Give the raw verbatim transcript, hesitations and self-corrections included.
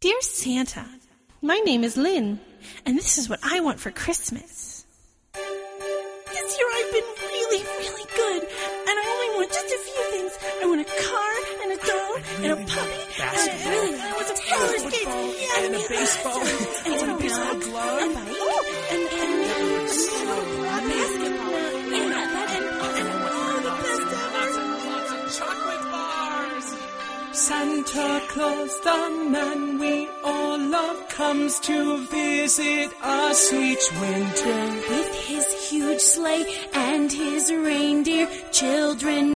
Dear Santa, my name is Lynn, and this is what I want for Christmas. This year I've been really, really good, and I only want just a few things. I want a car, and a doll, and a puppy, and a, really, I want some roller skates, yeah, and a baseball, and, and a baseball glove, and, oh, and, and, and a basketball, and, and, and, and oh, the best ever. Lots of chocolate bars. Santa Claus, the man we all love, comes to visit us each winter. With his huge sleigh and his reindeer, children